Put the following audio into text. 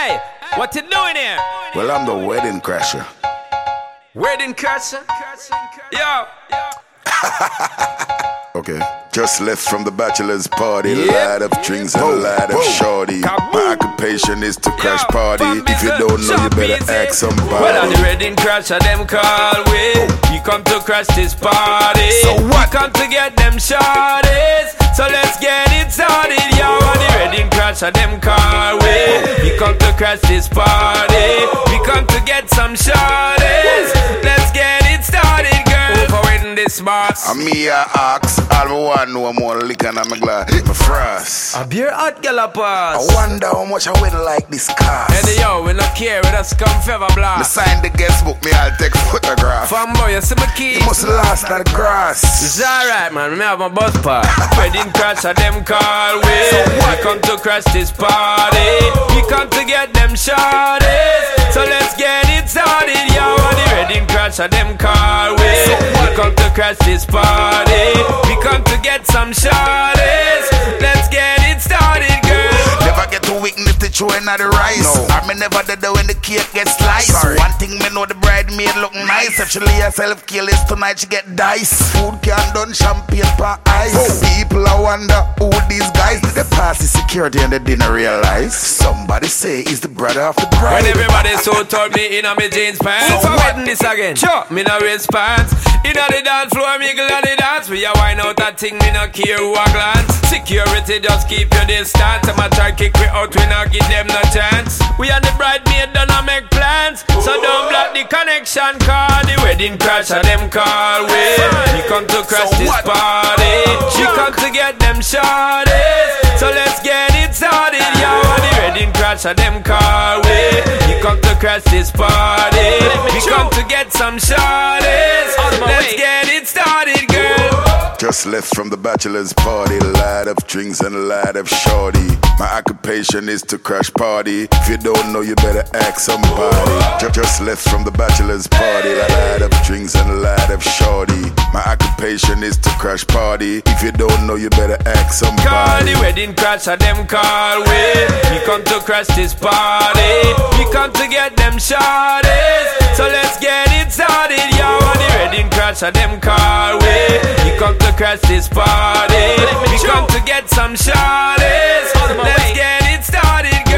Hey, what you doing here? Well, I'm the wedding crasher. Wedding crasher? Yo. Okay. Just left from the bachelor's party. Yep. Light of drinks and a light of shorty. My occupation is to crash party. If you don't know, you better ask somebody. Well, on the wedding crasher, them call we. We come to crash this party. So what? We come to get them shorties. So let's get it started, yo. On the wedding crasher, them call we. We come to crash this party. We come to get some shorties. Let's get it started, girl. For wedding this boss. And me, I ask, all me want know more liquor and I'm glad. My frost. A beer hot gallopers. I wonder how much I win like this cost. Hey yo, we not care, we just come fever Me blast. sign the guest book, me I'll take photograph. Fanboy, you see my key? You must last at the grass. It's alright, man, me have my bus pass. Wedding crash, them call we. We come to crash this party. We come to get them shorties. So let's get it started, yo. On the wedding crash, them call we. We come to crash this party. We come to get some shorties. Let's get it started, girl. Never get to witness the chewing of the rice. No. I me never did that when the cake gets sliced. Sorry. One thing me know the bridesmaid look nice. If she lay herself kill this tonight, she get dice. Food can done champagne per ice. People I wonder who these guys did they pass the security and they didn't realize. Somebody say he's the brother of the bride. When everybody so told me in my jeans pants. So So what? wedding this again. Sure, me no waist pants. In the dance floor, me glad the dance. We a wine out that thing, me no care who a glance. Security just keep your distance. Them a try kick me out, we not give them no chance. We and the bridesmaid done a make plans. So don't block the connection, call the wedding crasher, them call we. We come to crash So this what? party. She come to get them shorties. So let's get it started, yo. On the wedding crasher, them call we. We come to crash this party. We come to get some shorties. Let's get it started, girl. Just left from the bachelor's party. Light of drinks and a light of shorty. My occupation is to crash party. If you don't know, you better ask somebody. Just left from the bachelor's party. Light of drinks and a light of shorty. My occupation is to crash party. If you don't know, you better ask Call somebody. the wedding crasher, them call we. We come to crash this party. We come to get them shorties. So let's get it started, yo. On the wedding crasher, them call we. We come to crash this party. We come to get some shorties. Let's get it started,